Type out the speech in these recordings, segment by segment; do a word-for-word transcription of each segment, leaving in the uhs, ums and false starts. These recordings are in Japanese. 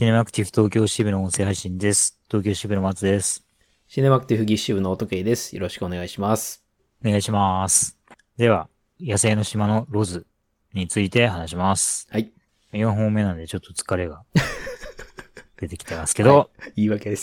シネマクティブ東京支部の音声配信です。東京支部の松です。 シネマクティブギッシュ部の音圭です。よろしくお願いします。 お願いします。では、野生の島のロズについて話します。 はい。 よんほんめなんでちょっと疲れが出てきてますけど。 はい、言い訳です。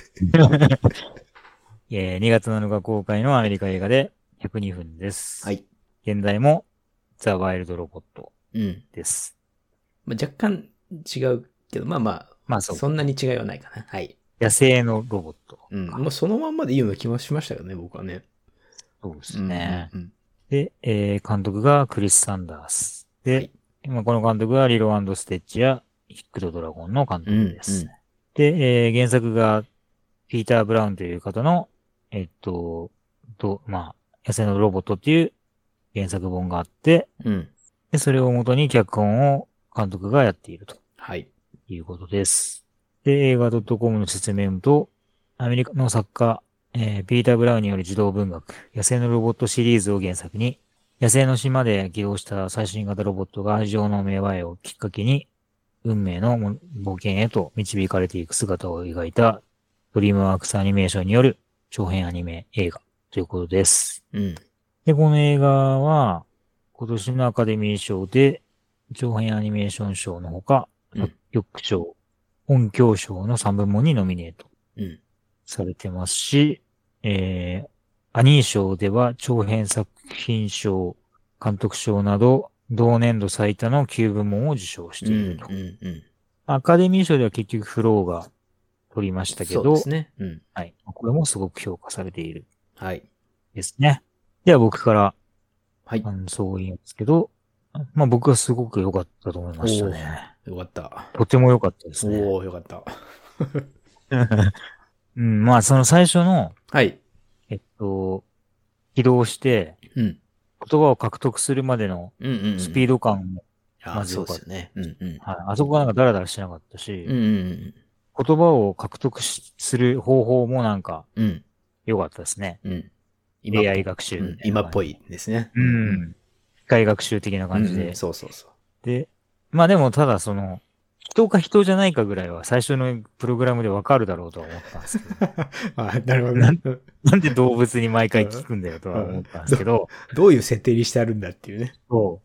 えー、にがつなのか公開のアメリカ映画でひゃくにふんです。 はい。 現在もザ・ワイルド・ロボットです。 うん。まあ、若干違うけど、まあまあ、まあそう。そんなに違いはないかな。はい。 野生のロボット。 うん。もうそのまんまでいいような気もしましたよね、僕はね。 そうですね。 うんうんうん、 で、えー、監督がクリス・サンダース。で、はい、今この監督はリロ&ステッチやヒックとドラゴンの監督です。うんうん、で、えー、原作がピーター・ブラウンという方の、えっと、と、まあ、野生のロボットっていう原作本があって、うん、で、それを元に脚本を監督がやっていると。はい。いうことです。で、映画 .com の説明と、アメリカの作家、えー、ピーター・ブラウンによる児童文学、野生のロボットシリーズを原作に、野生の島で起動した最新型ロボットが非常の芽生えをきっかけに、運命の冒険へと導かれていく姿を描いた、ドリームワークスアニメーションによる長編アニメ映画ということです。うん。で、この映画は、今年のアカデミー賞で、長編アニメーション賞のほか、作曲賞、音響賞のさんぶんもんにノミネートされてますし、うん、えー、アニー賞では長編作品賞、監督賞など、同年度最多のきゅうぶんもんを受賞していると。うんうんうん、アカデミー賞では結局フローが取りましたけど、そうですね。うん。はい。これもすごく評価されている。はい。ですね。では僕から、はい。感想を言いますけど、まあ僕はすごく良かったと思いましたね。 よかった。 とても良かったですね。 おー、よかった。 うん、まあその最初の、 はい。 えっと、起動して、うん、言葉を獲得するまでのスピード感もまず良かった。 そうですね。うんうん。はい。 あそこはなんかダラダラしなかったし、 うんうんうん、 言葉を獲得する方法もなんか、良かったですね。うん。エーアイ 学習、うん。 今っぽいですね。 うん。機械学習的な感じで、うんうん。 そうそうそう。 で、まあでもただその、人か人じゃないかぐらいは最初のプログラムでわかるだろうとは思ったんですけど。 あ、なるほど、ねな。なんで動物に毎回聞くんだよとは思ったんですけど。 ど, どういう設定にしてあるんだっていうね。 そう。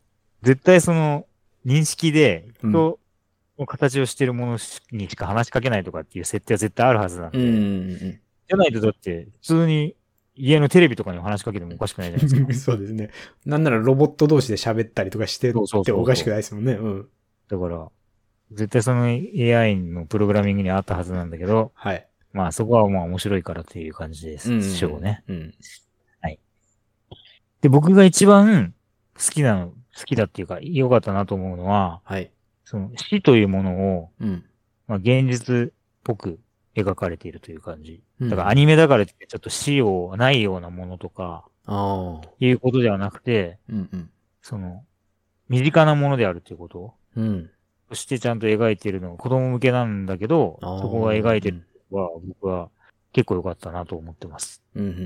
絶対その、認識で人の形をしてるものにしか話しかけないとかっていう設定は絶対あるはずなんで。うんうんうん、じゃないとだって、普通に家のテレビとかにも話しかけてもおかしくないじゃないですか。 そうですね。なんならロボット同士で喋ったりとかしてっておかしくないですもんね。うん。 だから、絶対その エーアイ のプログラミングにあったはずなんだけど、はい。まあそこはまあ面白いからっていう感じです。しょうね。うん。はい。で、僕が一番好きなの、好きだっていうか良かったなと思うのは、はい。その死というものを、うん。まあ現実っぽく描かれているという感じ。だからアニメだからってちょっと死をないようなものとか、ああ。いうことではなくて、うんうん。その、身近なものであるということ。うん。そしてちゃんと描いているのが子供向けなんだけど、そこが描いてるのは僕は結構良かったなと思ってます。うんうんうん、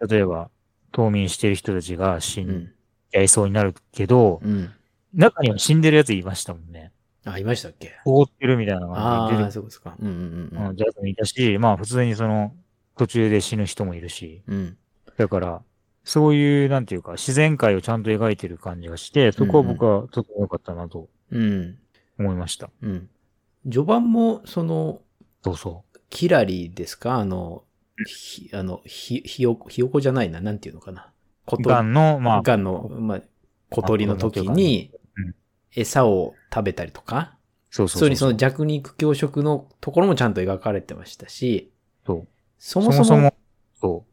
例えば、冬眠してる人たちが死んじゃいそうになるけど、うん、中には死んでるやついましたもんね。 あ、いましたっけ？ 凍ってるみたいな感じで出てくる。 ああ、そうですか。うんうんうん。 うん、ジャズもいたし、まあ普通にその途中で死ぬ人もいるし。うん、だから、そういう、なんていうか、自然界をちゃんと描いてる感じがして、そこは僕はとても良かったなと。うん。思いました。 うん。序盤も、その、 そうそう。 キラリですかあの、ひ、あの、ひ、ひよこ、ひよこじゃないな、なんていうのかな。 ガンの、まあ、 ガンの、まあ、小鳥の時に、餌を食べたりとか、そうそうそう。それにその弱肉強食のところもちゃんと描かれてましたし、 そう。そもそも、そもそもそう。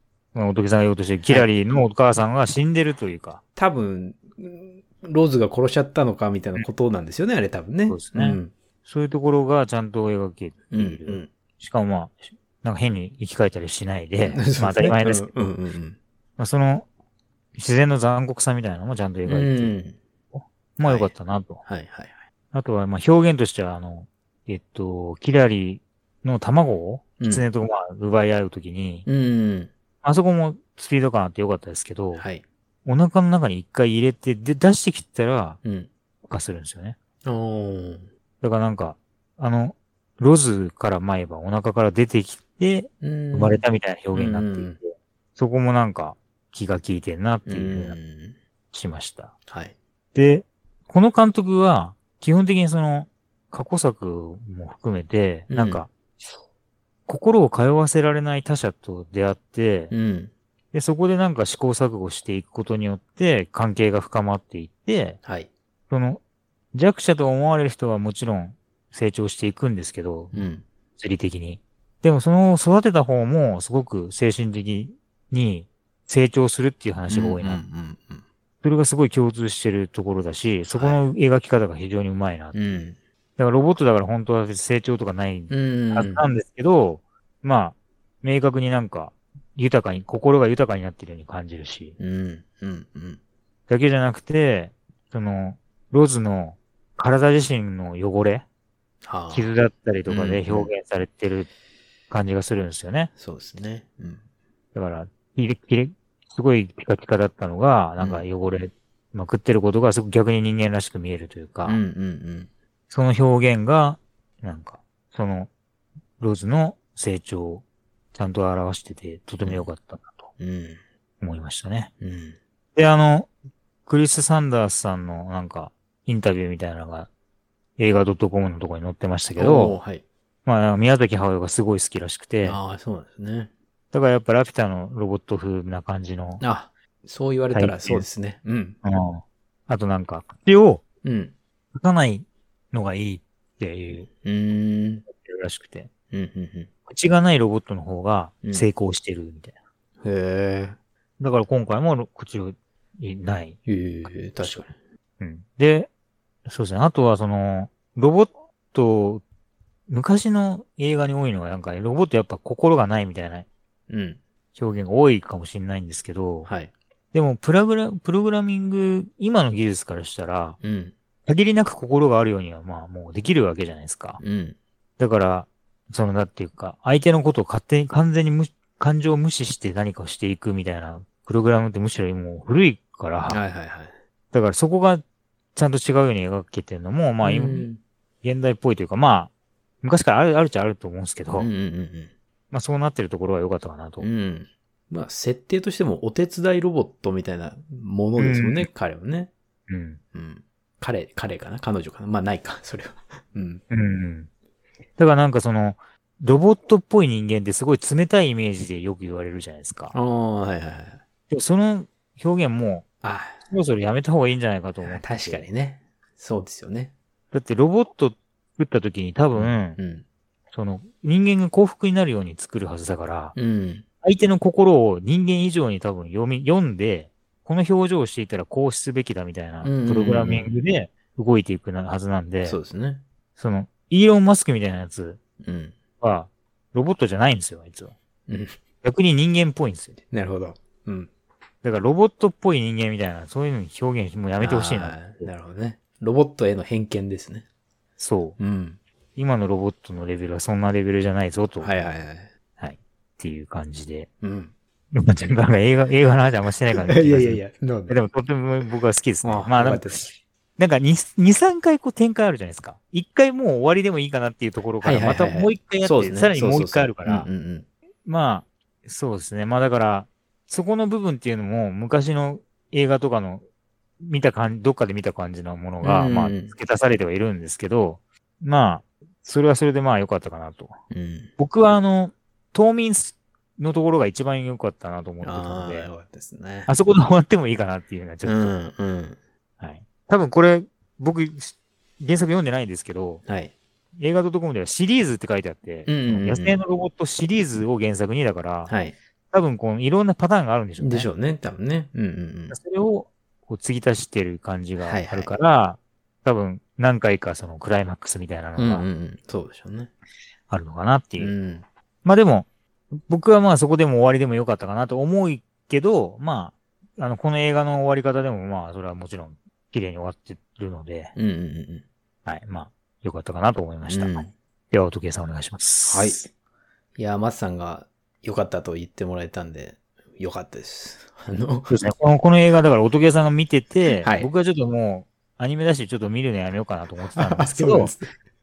おときさんが言おうとしてるキラリのお母さんが死んでるというか。 多分、ローズが殺しちゃったのかみたいなことなんですよね、うん、あれ多分ね。 そうですね、うん。そういうところがちゃんと描けている。うんうん、しかもまあ、なんか変に生き返ったりしないで、まあ当たり前ですけど、うんうんうんまあ、その自然の残酷さみたいなのもちゃんと描いている。うん、まあ良かったなと。はい、はい、はいはい。あとはまあ表現としては、あの、えっと、キラリの卵を狐とまあ奪い合うときに、うん、あそこもスピード感あって良かったですけど、はい、お腹の中に一回入れて、で、出してきたら、うん。化するんですよね。だからなんか、 あの、ロズから前歯お腹から出てきて、生まれたみたいな表現になっていて、そこもなんか気が利いてんなっていうふうにしました。 はい。 で、この監督は、基本的にその、過去作も含めて、なんか、心を通わせられない他者と出会って、 うん、 で、そこでなんか試行錯誤していくことによって関係が深まっていって、 はい。 その弱者と思われる人はもちろん成長していくんですけど、 うん、 物理的に。でもその育てた方もすごく精神的に成長するっていう話が多いな。それがすごい共通してるところだし、そこの描き方が非常にうまいな。 うん、 だからロボットだから本当は成長とかないはずなんですけど、まあ、明確になんか、豊かに、心が豊かになっているように感じるし。 うん、うん、うん。 だけじゃなくて、その、ロズの体自身の汚れ、はあ、傷だったりとかで表現されてる感じがするんですよね。うんうん、 そうですね。うん、 だから、きれ、きれ、すごいピカピカだったのが、なんか汚れまくってることがすごく逆に人間らしく見えるというか、 うんうんうん、 その表現が、なんか、その、ロズの成長をちゃんと表してて、とても良かったなと思いましたね。 うんうん、 で、あの、クリス・サンダースさんのなんか、インタビューみたいなのが映画 .com のところに載ってましたけど、 はい、 まあ、宮崎駿がすごい好きらしくて、 ああ、そうなんですね。 だからやっぱラピュタのロボット風な感じの。 あ、そう言われたらそうですね。うん。うん。 あとなんか、口を、 うん。 書かないのがいいっていう、 うん。 らしくて。 うんうんうん、 口がないロボットの方が成功してるみたいな。 うん、へえ。 だから今回も口をない。 へえ、確かに。うん。で、そうですね。あとはその、ロボット、昔の映画に多いのがなんか、ロボットやっぱ心がないみたいな表現が多いかもしれないんですけど、 はい。 でもプラグラ、プログラミング、今の技術からしたら、 うん、 限りなく心があるようにはまあもうできるわけじゃないですか。 うん、 だから、その、だっていうか、相手のことを勝手に完全に無感情を無視して何かをしていくみたいなプログラムってむしろもう古いから、 はいはいはい。 だからそこがちゃんと違うように描けてるのも、まあ、現代っぽいというか、まあ、昔からある、あるっちゃあると思うんですけど、 うんうんうん、 まあそうなってるところは良かったかなと。 うん。まあ、設定としてもお手伝いロボットみたいなものですもんね、うん、彼はね。 うん。 うん。彼、彼かな彼女かなまあないか、それは。うん。 うん。だからなんかその、ロボットっぽい人間ってすごい冷たいイメージでよく言われるじゃないですか。 ああ、はいはいはい。 でもその表現も、あそろそろやめた方がいいんじゃないかと思って。 確かにね。そうですよね。 だってロボット作った時に多分、うんうん、その人間が幸福になるように作るはずだから、うん、相手の心を人間以上に多分読み、読んで、この表情をしていたらこうすべきだみたいなプログラミングで動いていくはずなんで、 そうですね。 その、イーロン・マスクみたいなやつは、ロボットじゃないんですよ、あいつは。うん、逆に人間っぽいんですよ。 なるほど。うん。 だからロボットっぽい人間みたいな、そういうのに表現もうやめてほしいな。 なるほどね。ロボットへの偏見ですね。 そう。うん。今のロボットのレベルはそんなレベルじゃないぞと。 はいはいはい。 はい。っていう感じで。 うん。 なんか映画、映画の話あんましてないからね。いやいやいや。 でもとても僕は好きですね。あまあなんか、なんかに、に、さんかいこう展開あるじゃないですか。いっかいもう終わりでもいいかなっていうところから、またもういっかいやって、さらにもういっかいあるから。まあ、そうですね。まあだから、そこの部分っていうのも昔の映画とかの見た感じ、どっかで見た感じのものが、まあ、付け足されてはいるんですけど、まあ、それはそれでまあ良かったかなと。うん、僕はあの、冬眠のところが一番良かったなと思ってたので、あ, 良かったですね、あそこで終わってもいいかなっていうのはちょっと。うんうん、はい。多分これ、僕、原作読んでないんですけど、はい、映画 .com ではシリーズって書いてあって、うんうんうん、野生のロボットシリーズを原作にだから、はい、多分このいろんなパターンがあるんでしょうね。 でしょうね、多分ね。うんうんうん、 それをこう継ぎ足してる感じがあるから、はいはい、多分何回かそのクライマックスみたいなのが、うんうん、 そうでしょうね。 あるのかなっていう。うん、まあでも、僕はまあそこでも終わりでもよかったかなと思うけど、まあ、あの、この映画の終わり方でもまあ、それはもちろん綺麗に終わってるので、うんうんうん、はい、まあ、よかったかなと思いました。うん、では、音計さんお願いします。 はい。いや、松さんが良かったと言ってもらえたんで、良かったです。あの、 そうですね。この、この映画だから音計さんが見てて、はい、僕はちょっともう、アニメだしちょっと見るのやめようかなと思ってたんですけど、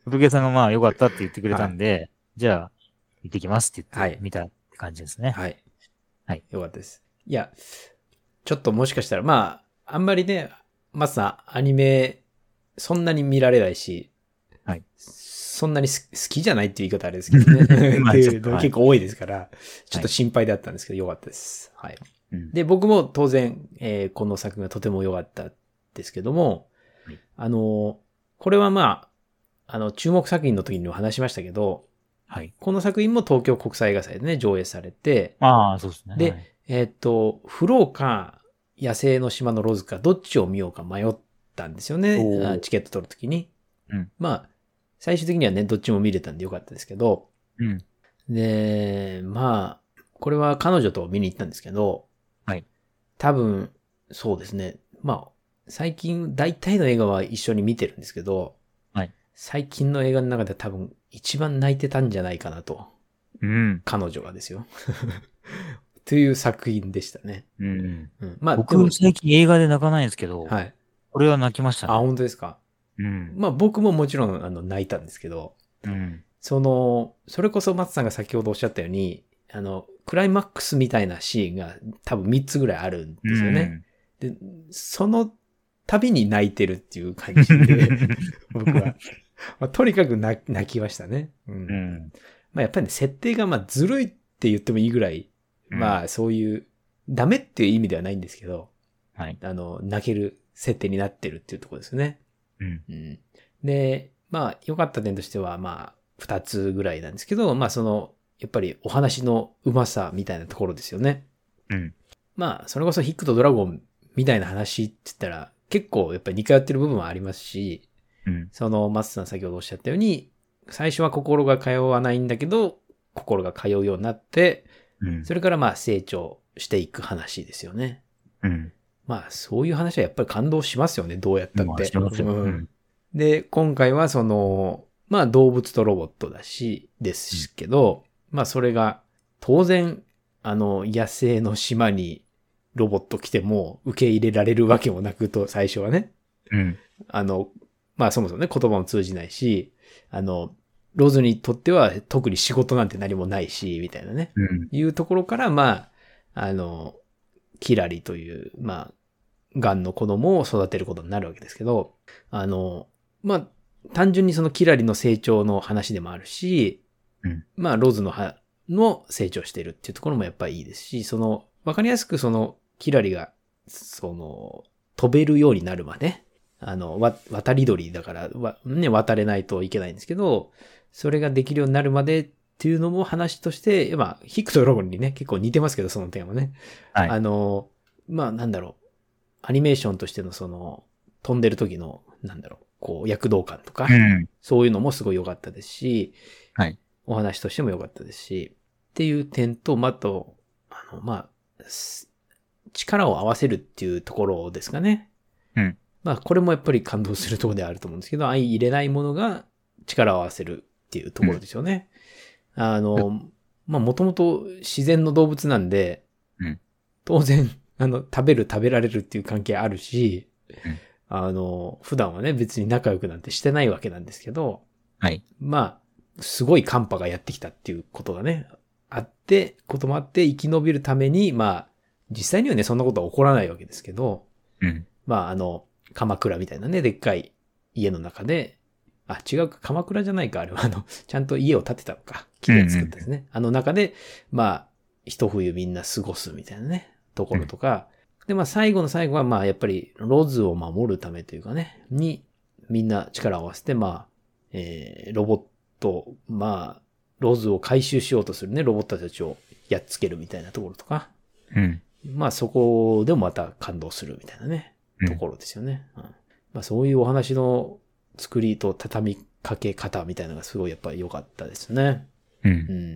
仏さんがまあ良かったって言ってくれたんで、はい、じゃあ、行ってきますって言って、 はい、 見たって感じですね。 はい。 はい。 よかったです。いや、ちょっともしかしたら、まあ、あんまりね、まずさん、アニメ、そんなに見られないし、 はい。 そんなに好きじゃないっていう言い方あれですけどね。っていうの結構多いですから、ちょっと心配だったんですけど、よかったです。はい。うん、で、僕も当然、えー、この作品がとても良かったですけども、はい、あの、これはまあ、あの、注目作品の時にも話しましたけど、はい。この作品も東京国際映画祭でね、上映されて、 ああ、そうですね。 で、はい、えー、っと、フローか、野生の島のロズか、どっちを見ようか迷ったんですよね。チケット取るときに。うん、まあ、最終的にはね、どっちも見れたんでよかったですけど。うん、で、まあ、これは彼女と見に行ったんですけど、はい。多分、そうですね。まあ、最近、大体の映画は一緒に見てるんですけど、はい。最近の映画の中で多分、一番泣いてたんじゃないかなと。うん。彼女がですよ。という作品でしたね。うん。うん、まあ、 僕、最近映画で泣かないんですけど、はい。これは泣きましたね。 あ、本当ですか。うん。まあ、僕ももちろん、あの、泣いたんですけど、うん。その、それこそ松さんが先ほどおっしゃったように、あの、クライマックスみたいなシーンが多分みっつぐらいあるんですよね。うん、で、その度に泣いてるっていう感じで、僕は。まあ、とにかく泣きましたね。うん。うん、まあ、やっぱりね、設定がまあずるいって言ってもいいぐらい、うん、まあそういう、ダメっていう意味ではないんですけど、はい。あの、泣ける設定になってるっていうところですね。うん。うん、で、まあ良かった点としては、まあ二つぐらいなんですけど、まあその、やっぱりお話のうまさみたいなところですよね。うん。まあ、それこそヒックとドラゴンみたいな話って言ったら、結構やっぱり似通ってる部分はありますし、うん、その、松さん先ほどおっしゃったように、最初は心が通わないんだけど、心が通うようになって、うん、それからまあ成長していく話ですよね。うん、まあ、そういう話はやっぱり感動しますよね、どうやったって。まあ、うん、で、今回はその、まあ動物とロボットだし、ですけど、うん、まあそれが、当然、あの、野生の島にロボット来ても受け入れられるわけもなくと、最初はね。うん。あの、まあそもそもね、言葉も通じないし、あの、ローズにとっては特に仕事なんて何もないし、みたいなね。うん。いうところから、まあ、あの、キラリという、まあ、ガンの子供を育てることになるわけですけど、あの、まあ、単純にそのキラリの成長の話でもあるし、うん、まあ、ローズのは、の成長してるっていうところもやっぱりいいですし、その、わかりやすくその、キラリが、その、飛べるようになるまで、あの、わ、渡り鳥だから、わ、ね、渡れないといけないんですけど、それができるようになるまでっていうのも話として、まあ、ヒックとロゴンにね、結構似てますけど、その点はね。はい。あの、まあ、なんだろう。アニメーションとしてのその、飛んでる時の、なんだろう、こう、躍動感とか、うん、そういうのもすごい良かったですし、はい。お話としても良かったですし、っていう点と、まあ、と、あの、まあ、力を合わせるっていうところですかね。うん。まあ、これもやっぱり感動するところであると思うんですけど、相入れないものが力を合わせるっていうところですよね。うん、あの、まあ、もともと自然の動物なんで、うん、当然、あの、食べる食べられるっていう関係あるし、うん、あの、普段はね、別に仲良くなんてしてないわけなんですけど、はい。まあ、すごい寒波がやってきたっていうことがね、あって、こともあって生き延びるために、まあ、実際にはね、そんなことは起こらないわけですけど、うん、まあ、あの、鎌倉みたいなね、でっかい家の中で、あ、違うか、鎌倉じゃないか、あれは、あの、ちゃんと家を建てたのか、木で作ったですね。うんうん、あの中で、まあ、一冬みんな過ごすみたいなね、ところとか、うん、で、まあ、最後の最後は、まあ、やっぱり、ロズを守るためというかね、に、みんな力を合わせて、まあ、えー、ロボット、まあ、ロズを回収しようとするね、ロボットたちをやっつけるみたいなところとか、うん、まあ、そこでもまた感動するみたいなね、ところですよね。うん、まあ、そういうお話の作りと畳みかけ方みたいなのがすごいやっぱり良かったですね。うん。うん、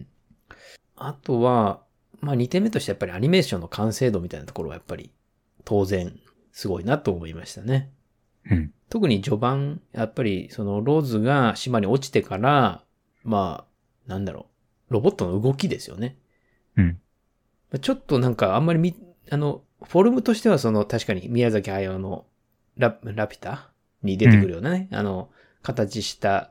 あとは、まあにてんめとしてやっぱりアニメーションの完成度みたいなところはやっぱり当然すごいなと思いましたね。うん。特に序盤、やっぱりそのローズが島に落ちてから、まあ、なんだろう、ロボットの動きですよね。うん。ちょっとなんかあんまりみ、あの、フォルムとしてはその確かに宮崎駿のラ、ラピュタに出てくるようなね、うん、あの、形した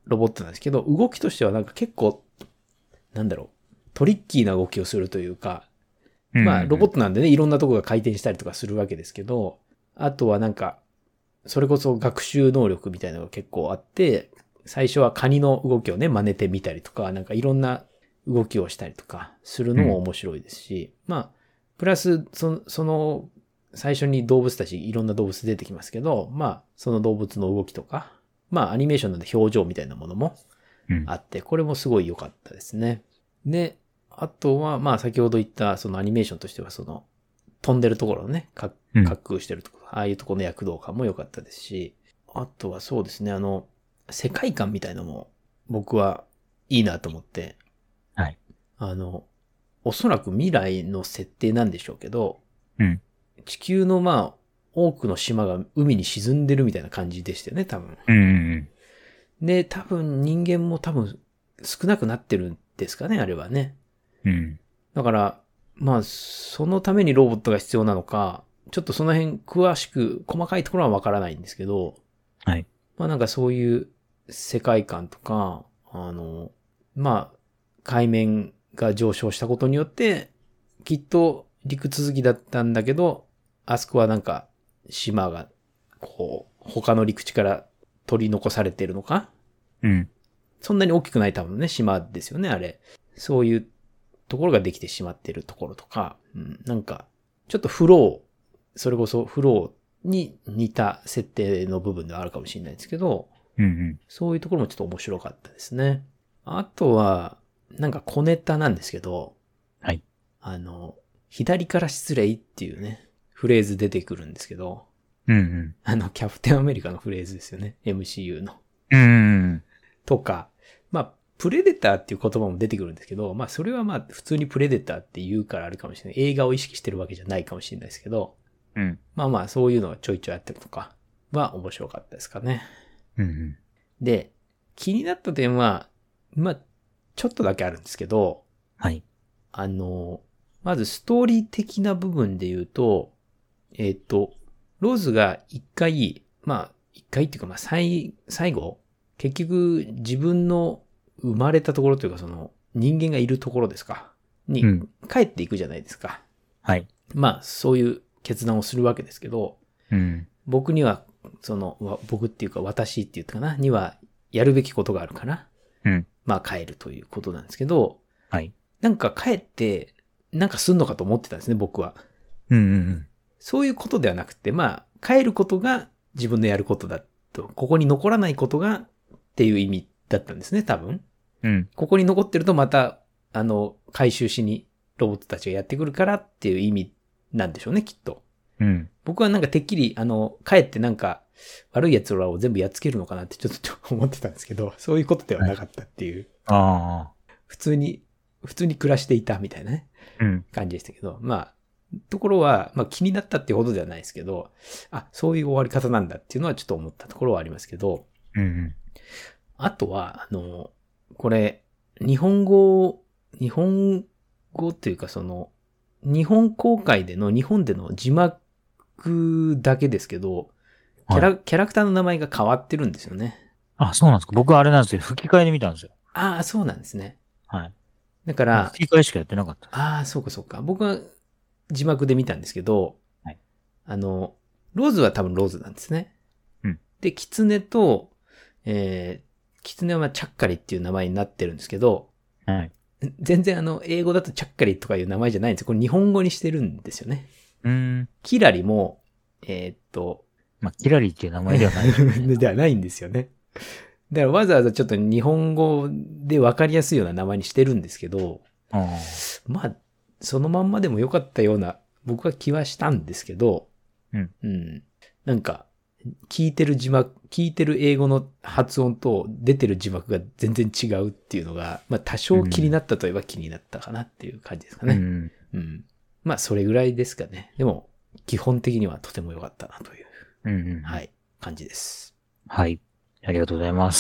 ロボットなんですけど、動きとしてはなんか結構、なんだろう、トリッキーな動きをするというか、まあ、ロボットなんでね、いろんなとこが回転したりとかするわけですけど、あとはなんか、それこそ学習能力みたいなのが結構あって、最初はカニの動きをね、真似てみたりとか、なんかいろんな動きをしたりとかするのも面白いですし、うん、まあ、プラス、そ, その、最初に動物たち、いろんな動物出てきますけど、まあ、その動物の動きとか、まあ、アニメーションなんで表情みたいなものもあって、これもすごい良かったですね。で、あとは、まあ、先ほど言った、そのアニメーションとしては、その、飛んでるところのね、滑空してるところ、うん、ああいうところの躍動感も良かったですし、あとはそうですね、あの、世界観みたいのも僕はいいなと思って、 はい。 あの、おそらく未来の設定なんでしょうけど、 うん、 地球のまあ、多くの島が海に沈んでるみたいな感じでしたよね、多分。 うんうんうん、で、多分人間も多分少なくなってるんですかね、あれはね。 うん。 だから、まあ、そのためにロボットが必要なのか、ちょっとその辺詳しく、細かいところはわからないんですけど、 はい。 まあなんかそういう世界観とか、あの、まあ、海面が上昇したことによって、きっと陸続きだったんだけど、あそこはなんか島が、こう、他の陸地から取り残されてるのか？ うん。 そんなに大きくない多分ね、島ですよね、あれ。そういうところができてしまっているところとか、うん、なんか、ちょっとフロー、それこそフローに似た設定の部分ではあるかもしれないですけど、 うんうん、 そういうところもちょっと面白かったですね。あとは、なんか小ネタなんですけど、 はい。 あの、左から失礼っていうね、フレーズ出てくるんですけど、 うんうん、 あの、キャプテンアメリカのフレーズですよね、エムシーユー の。 うんうん、 とか、まあ、プレデターっていう言葉も出てくるんですけど、まあそれはまあ普通にプレデターって言うからあるかもしれない。映画を意識してるわけじゃないかもしれないですけど、 うん、 まあまあそういうのがちょいちょいあったりとかは面白かったですかね。 うんうん、 で、気になった点は、まあ、ちょっとだけあるんですけど、 はい。 あの、まずストーリー的な部分で言うと、えっと、ローズが一回、まあ、一回っていうかまあ最、最後、結局自分の生まれたところというかその人間がいるところですかに帰っていくじゃないですか。 はい。 まあそういう決断をするわけですけど、 うん、 僕にはその僕っていうか私って言ったかなにはやるべきことがあるから、 うん、 まあ帰るということなんですけど、 はい。 なんか帰ってなんかすんのかと思ってたんですね僕は。 うんうんうん、 そういうことではなくて、まあ帰ることが自分のやることだと、ここに残らないことがっていう意味だったんですね多分。 うん。 ここに残ってるとまた、あの、回収しにロボットたちがやってくるからっていう意味なんでしょうね、きっと。 うん。 僕はなんかてっきり、あの、帰ってなんか悪い奴らを全部やっつけるのかなってちょっと思ってたんですけど、そういうことではなかったっていう。 はい、ああ。 普通に、普通に暮らしていたみたいなね、 うん、 感じでしたけど、まあ、ところは、まあ気になったっていうほどではないですけど、あ、そういう終わり方なんだっていうのはちょっと思ったところはありますけど、 うんうん、 あとは、あの、これ、日本語、日本語っていうかその、日本公開での、日本での字幕だけですけど、キャラ、はい、キャラクターの名前が変わってるんですよね。 あ、そうなんですか。僕はあれなんですよ。吹き替えで見たんですよ。 ああ、そうなんですね。 はい。 だから、 吹き替えしかやってなかった。 ああ、そうかそうか。僕は字幕で見たんですけど、 はい、 あの、ローズは多分ローズなんですね。 うん。 で、キツネと、えー、キツネはチャッカリっていう名前になってるんですけど、 はい。 全然あの、英語だとチャッカリとかいう名前じゃないんですよ。これ日本語にしてるんですよね。 うん。 キラリも、えー、っと。 まあ、キラリっていう名前ではない、 ね。ではないんですよね。だからわざわざちょっと日本語で分かりやすいような名前にしてるんですけど、 あまあ、そのまんまでもよかったような、僕は気はしたんですけど、 うん。 うん。なんか、聞いてる字幕、聞いてる英語の発音と出てる字幕が全然違うっていうのが、まあ多少気になったといえば気になったかなっていう感じですかね。うん。うん、まあそれぐらいですかね。でも、基本的にはとても良かったなという、 うんうん、 はい、感じです。 はい。ありがとうございます。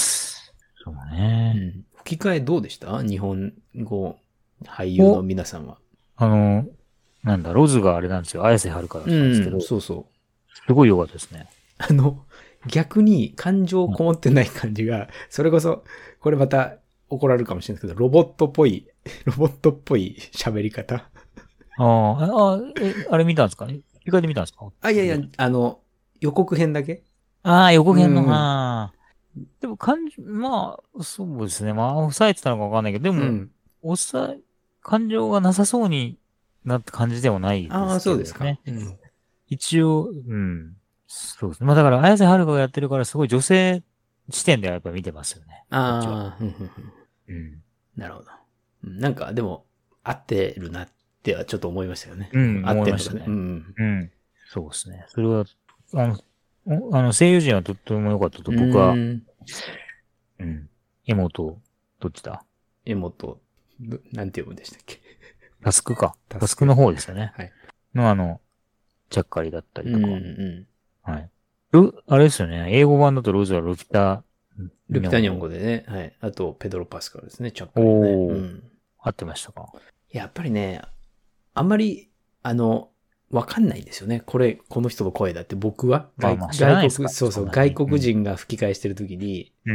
そうね。 うん。吹き替えどうでした？日本語俳優の皆さんは。 あの、なんだ、ロズがあれなんですよ。綾瀬はるかだったんですけど。 うん、そうそう。 すごい良かったですね。 あの、 逆に感情こもってない感じが、それこそ、これまた怒られるかもしれないですけど、ロボットっぽい、ロボットっぽい喋り方。 ああ、あ、え、あれ見たんですかね一回で見たんですかあ、いやいや、あの、予告編だけああ、予告編の、ああ。でも、感じ、まあ、そうですね。まあ、抑えてたのかわかんないけど、でも、うん、抑え、感情がなさそうになって感じではないですけどね。 ああ、そうですか。うん、 一応、うん。そうですね。まあだから、綾瀬はるかがやってるから、すごい女性視点ではやっぱ見てますよね。 ああ、うん。なるほど。なんか、でも、合ってるなってはちょっと思いましたよね。 うん、合ってましたね。うん。うん。そうですね。それは、あの、あの声優陣はとっても良かったと僕は、うん。うん。エモと、どっちだエモと、なんて読むんでしたっけタスクか。タスクの方ですよね。はい。のあの、ちゃっかりだったりとか。うんうん。はい。あれですよね。英語版だとローズはルピタ、 ルピタ日本語でね。はい。あと、ペドロ・パスカルですね。ちゃっかりね。おー。うん。合ってましたか？ やっぱりね、あんまり、あの、わかんないんですよね。これ、この人の声だって僕は。 外, まあ外国、そうそう、外国人が吹き替えしてるときに、 うん。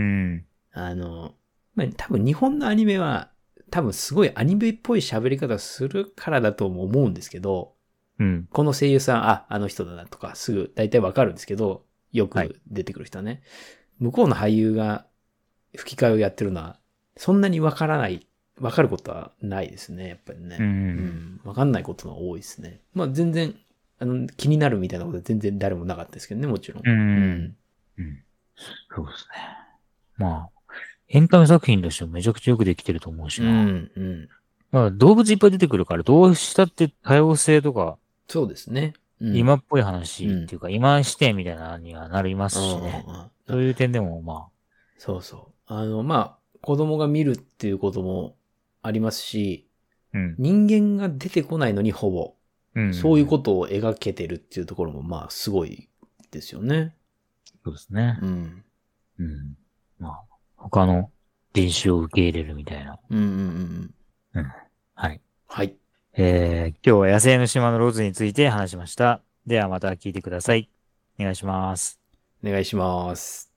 あの、まあ、多分日本のアニメは、多分すごいアニメっぽい喋り方するからだとも思うんですけど、 うん、 この声優さん、あ、あの人だなとか、すぐ大体わかるんですけど、よく出てくる人はね。はい、向こうの俳優が吹き替えをやってるのは、そんなにわからない、わかることはないですね、やっぱりね。 うん。わ、 うん、かんないことが多いですね。まあ全然、あの、気になるみたいなことは全然誰もなかったですけどね、もちろん。 うん。うん。うん、そうですね。まあ、エンタメ作品としてもめちゃくちゃよくできてると思うしな。 うん、うん。 まあ動物いっぱい出てくるから、どうしたって多様性とか、 そうですね。 うん、今っぽい話っていうか、うん、今視点みたいなのにはなりますしね。そういう点でもまあ。 そうそう。あの、まあ、子供が見るっていうこともありますし、 うん、 人間が出てこないのにほぼ、うん、そういうことを描けてるっていうところもまあすごいですよね。 そうですね。 うん。 うん。まあ、他の人種を受け入れるみたいな。 うんうんうん。 うん。はい。 はい。 えー、今日は野生の島のローズについて話しました。ではまた聞いてください。お願いします。 お願いします。